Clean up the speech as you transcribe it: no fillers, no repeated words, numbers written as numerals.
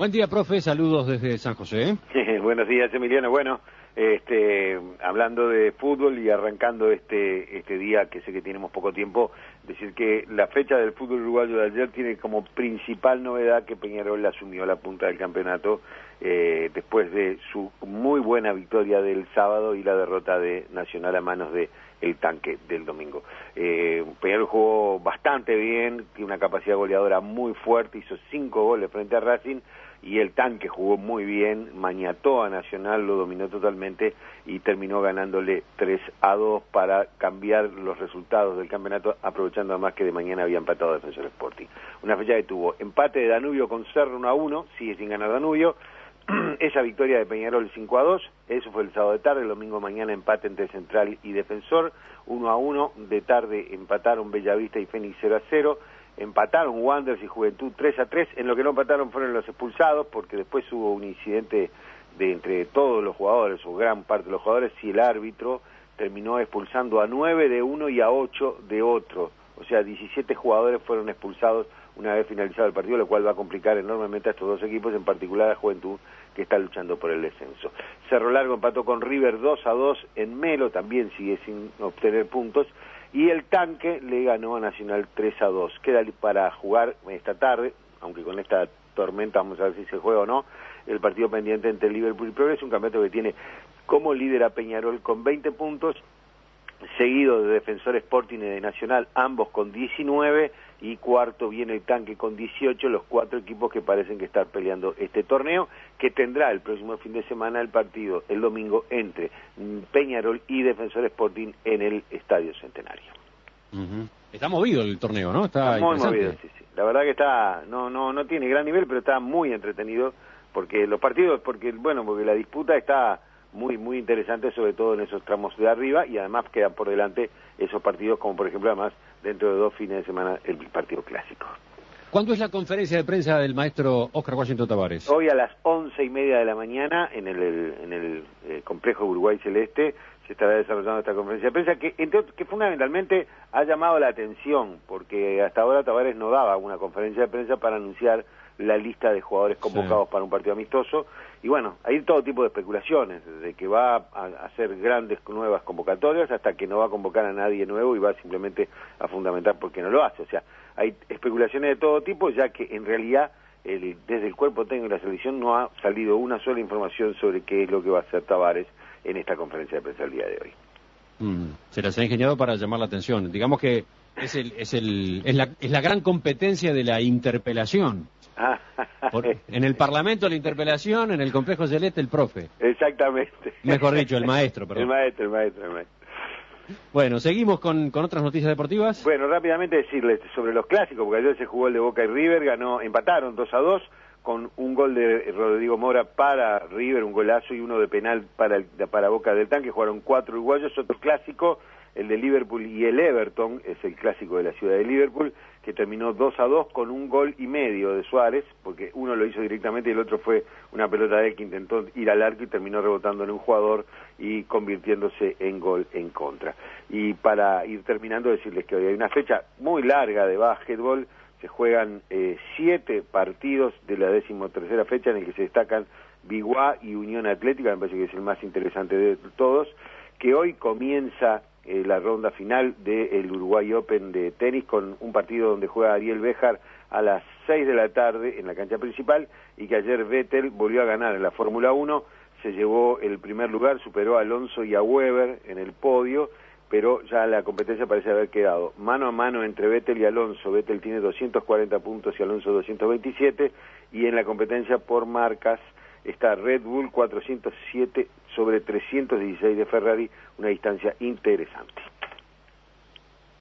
Buen día, profe, saludos desde San José. Buenos días, Emiliano. Bueno, hablando de fútbol y arrancando este día, que sé que tenemos poco tiempo, decir que la fecha del fútbol uruguayo de ayer tiene como principal novedad que Peñarol asumió la punta del campeonato después de su muy buena victoria del sábado y la derrota de Nacional a manos de el Tanque del domingo. Peñarol jugó bastante bien, tiene una capacidad goleadora muy fuerte, hizo 5 goles frente a Racing, y el Tanque jugó muy bien, maniató a Nacional, lo dominó totalmente y terminó ganándole 3-2 para cambiar los resultados del campeonato, aprovechando además que de mañana había empatado Defensor Sporting. Una fecha que tuvo empate de Danubio con Cerro 1-1, sigue sin ganar Danubio, esa victoria de Peñarol 5-2, eso fue el sábado de tarde. El domingo mañana empate entre Central y Defensor, 1-1, de tarde empataron Bellavista y Fénix 0-0, empataron Wanderers y Juventud 3-3, en lo que no empataron fueron los expulsados, porque después hubo un incidente entre todos los jugadores, o gran parte de los jugadores, y el árbitro terminó expulsando a 9 de uno y a 8 de otro, o sea, 17 jugadores fueron expulsados una vez finalizado el partido, lo cual va a complicar enormemente a estos dos equipos, en particular a Juventud, que está luchando por el descenso. Cerro Largo empató con River 2-2 en Melo, también sigue sin obtener puntos, y el Tanque le ganó a Nacional 3-2. Queda para jugar esta tarde, aunque con esta tormenta vamos a ver si se juega o no, el partido pendiente entre Liverpool y Progreso, un campeonato que tiene como líder a Peñarol con 20 puntos, seguido de Defensor Sporting y de Nacional, ambos con 19, y cuarto viene el Tanque con 18, los 4 equipos que parecen que están peleando este torneo, que tendrá el próximo fin de semana el partido, el domingo, entre Peñarol y Defensor Sporting en el Estadio Centenario. Está movido el torneo, ¿no? Está muy movido, sí. La verdad que está, no tiene gran nivel, pero está muy entretenido, porque los partidos, porque la disputa está muy interesante, sobre todo en esos tramos de arriba, y además quedan por delante esos partidos, como por ejemplo, además, dentro de 2 fines de semana, el partido clásico. ¿Cuándo es la conferencia de prensa del maestro Óscar Washington Tabárez? Hoy a las 11:30 de la mañana, en el complejo Uruguay Celeste, se estará desarrollando esta conferencia de prensa, que fundamentalmente ha llamado la atención, porque hasta ahora Tabárez no daba una conferencia de prensa para anunciar la lista de jugadores convocados para un partido amistoso, y bueno, hay todo tipo de especulaciones, desde que va a hacer grandes nuevas convocatorias hasta que no va a convocar a nadie nuevo y va simplemente a fundamentar por qué no lo hace. O sea, hay especulaciones de todo tipo, ya que en realidad desde el cuerpo técnico de la selección no ha salido una sola información sobre qué es lo que va a hacer Tabárez en esta conferencia de prensa el día de hoy. Se las ha ingeniado para llamar la atención. Digamos que es la gran competencia de la interpelación. En el Parlamento la interpelación, en el complejo Celeste el profe. Exactamente. Mejor dicho, el maestro, perdón. El maestro. Bueno, seguimos con otras noticias deportivas. Bueno, rápidamente decirles sobre los clásicos, porque ayer se jugó el de Boca y River, empataron 2-2, con un gol de Rodrigo Mora para River, un golazo, y uno de penal para Boca del Tanque. Jugaron 4 uruguayos. Otro clásico, el de Liverpool y el Everton, es el clásico de la ciudad de Liverpool, que terminó 2-2 con un gol y medio de Suárez, porque uno lo hizo directamente y el otro fue una pelota de él que intentó ir al arco y terminó rebotando en un jugador y convirtiéndose en gol en contra. Y para ir terminando, decirles que hoy hay una fecha muy larga de básquetbol. Se juegan 7 partidos de la 13ª fecha, en el que se destacan Biguá y Unión Atlética, me parece que es el más interesante de todos, que hoy comienza la ronda final del Uruguay Open de tenis, con un partido donde juega Ariel Béjar a las 6 de la tarde en la cancha principal, y que ayer Vettel volvió a ganar en la Fórmula 1, se llevó el primer lugar, superó a Alonso y a Weber en el podio, pero ya la competencia parece haber quedado mano a mano entre Vettel y Alonso. Vettel tiene 240 puntos y Alonso 227, y en la competencia por marcas está Red Bull 407 sobre 316 de Ferrari, una distancia interesante.